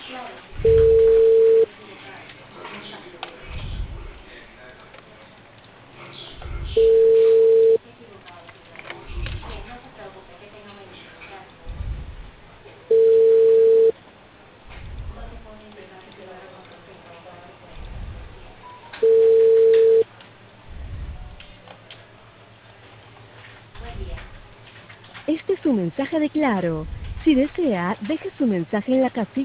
Este es su mensaje de Claro. Si desea, deje su mensaje en la casilla.